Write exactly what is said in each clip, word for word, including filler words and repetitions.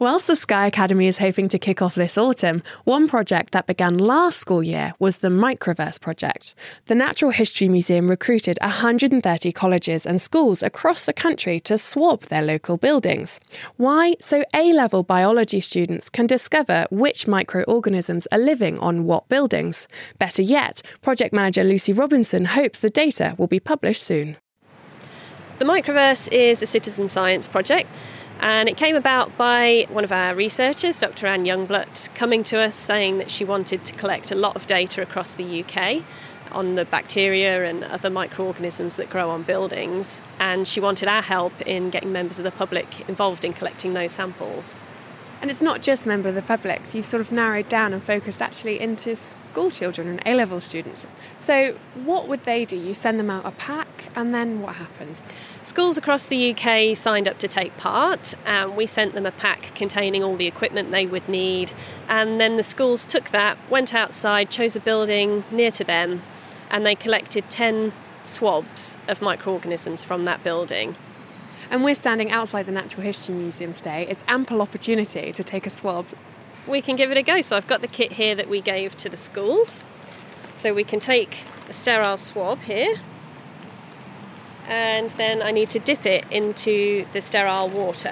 Whilst the Sky Academy is hoping to kick off this autumn, one project that began last school year was the Microverse project. The Natural History Museum recruited one hundred thirty colleges and schools across the country to swab their local buildings. Why? So A-level biology students can discover which microorganisms are living on what buildings. Better yet, project manager Lucy Robinson hopes the data will be published soon. The Microverse is a citizen science project, and it came about by one of our researchers, Doctor Anne Youngblood, coming to us saying that she wanted to collect a lot of data across the U K on the bacteria and other microorganisms that grow on buildings, and she wanted our help in getting members of the public involved in collecting those samples. And it's not just members of the public, so you've sort of narrowed down and focused actually into school children and A-level students. So what would they do? You send them out a pack, and then what happens? Schools across the U K signed up to take part, and we sent them a pack containing all the equipment they would need, and then the schools took that, went outside, chose a building near to them, and they collected ten swabs of microorganisms from that building. And we're standing outside the Natural History Museum today. It's ample opportunity to take a swab. We can give it a go. So I've got the kit here that we gave to the schools. So we can take a sterile swab here, and then I need to dip it into the sterile water.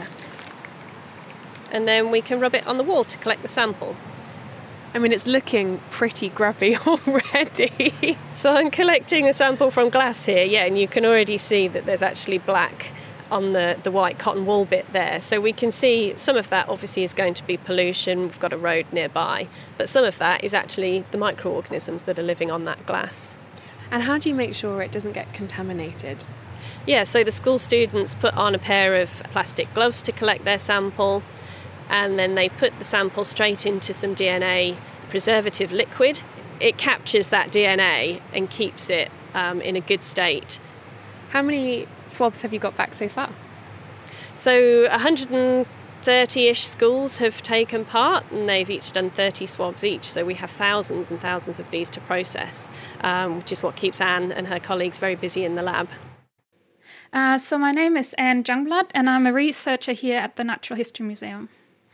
And then we can rub it on the wall to collect the sample. I mean, it's looking pretty grubby already. So I'm collecting a sample from glass here, yeah, and you can already see that there's actually black on the, the white cotton wool bit there. So we can see some of that obviously is going to be pollution. We've got a road nearby. But some of that is actually the microorganisms that are living on that glass. And how do you make sure it doesn't get contaminated? Yeah, so the school students put on a pair of plastic gloves to collect their sample, and then they put the sample straight into some D N A preservative liquid. It captures that D N A and keeps it um, in a good state. How many swabs have you got back so far? So one hundred thirty-ish schools have taken part, and they've each done thirty swabs each. So we have thousands and thousands of these to process, um, which is what keeps Anne and her colleagues very busy in the lab. Uh, so my name is Anne Youngblood, and I'm a researcher here at the Natural History Museum.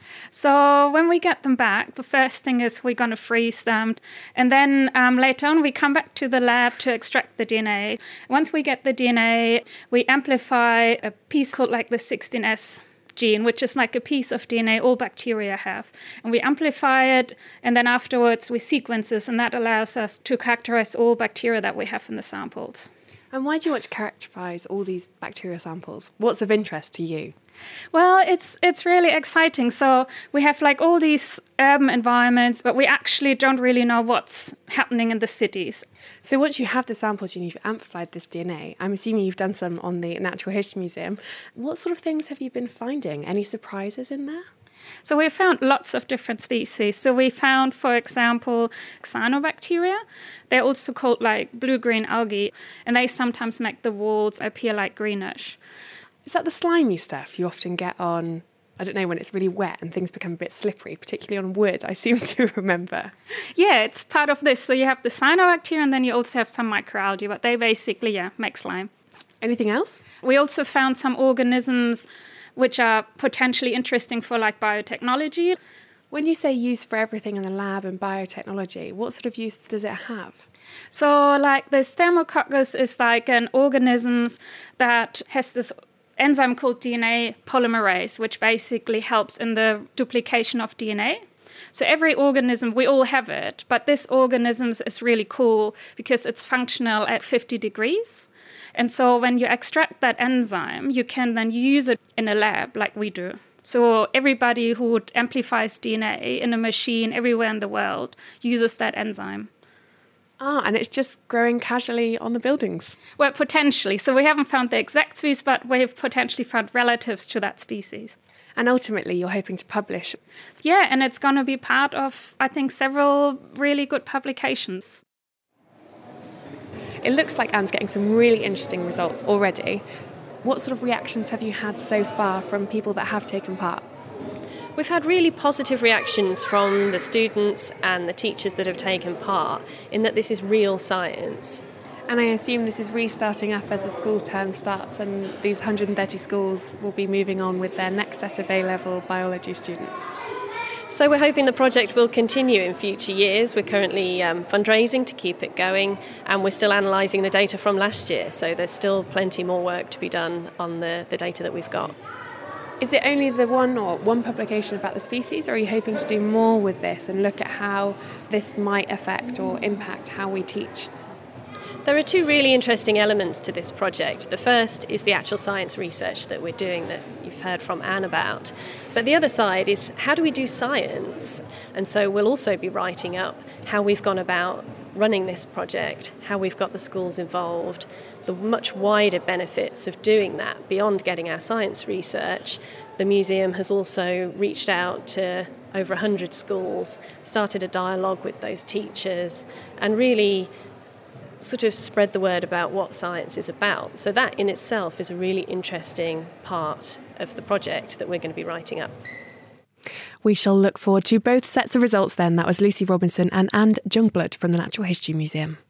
So when we get them back, the first thing is we're going to freeze them. And then um, later on, we come back to the lab to extract the D N A. Once we get the D N A, we amplify a piece called like the sixteen S gene, which is like a piece of D N A all bacteria have. And we amplify it, and then afterwards we sequence this, and that allows us to characterize all bacteria that we have in the samples. And why do you want to characterise all these bacteria samples? What's of interest to you? Well, it's it's really exciting. So we have like all these urban environments, but we actually don't really know what's happening in the cities. So once you have the samples and you've amplified this D N A, I'm assuming you've done some on the Natural History Museum. What sort of things have you been finding? Any surprises in there? So we found lots of different species. So we found, for example, cyanobacteria. They're also called like blue-green algae, and they sometimes make the walls appear like greenish. Is that the slimy stuff you often get on, I don't know, when it's really wet and things become a bit slippery, particularly on wood, I seem to remember? Yeah, it's part of this. So you have the cyanobacteria, and then you also have some microalgae, but they basically, yeah, make slime. Anything else? We also found some organisms which are potentially interesting for like biotechnology. When you say use for everything in the lab and biotechnology, what sort of use does it have? So like the Staphylococcus is like an organism that has this enzyme called D N A polymerase, which basically helps in the duplication of D N A. So every organism, we all have it, but this organism is really cool because it's functional at fifty degrees. And so when you extract that enzyme, you can then use it in a lab like we do. So everybody who amplifies D N A in a machine everywhere in the world uses that enzyme. Ah, and it's just growing casually on the buildings? Well, potentially. So we haven't found the exact species, but we've potentially found relatives to that species. And ultimately, you're hoping to publish? Yeah, and it's going to be part of, I think, several really good publications. It looks like Anne's getting some really interesting results already. What sort of reactions have you had so far from people that have taken part? We've had really positive reactions from the students and the teachers that have taken part in that this is real science. And I assume this is restarting up as the school term starts, and these one hundred thirty schools will be moving on with their next set of A-level biology students. So we're hoping the project will continue in future years. We're currently um, fundraising to keep it going, and we're still analysing the data from last year, so there's still plenty more work to be done on the, the data that we've got. Is it only the one or one publication about the species, or are you hoping to do more with this and look at how this might affect or impact how we teach? There are two really interesting elements to this project. The first is the actual science research that we're doing that you've heard from Anne about. But the other side is, how do we do science? And so we'll also be writing up how we've gone about running this project, how we've got the schools involved, the much wider benefits of doing that beyond getting our science research. The museum has also reached out to over one hundred schools, started a dialogue with those teachers, and really sort of spread the word about what science is about. So that in itself is a really interesting part of the project that we're going to be writing up. We shall look forward to both sets of results then. That was Lucy Robinson and Anne Jungblood from the Natural History Museum.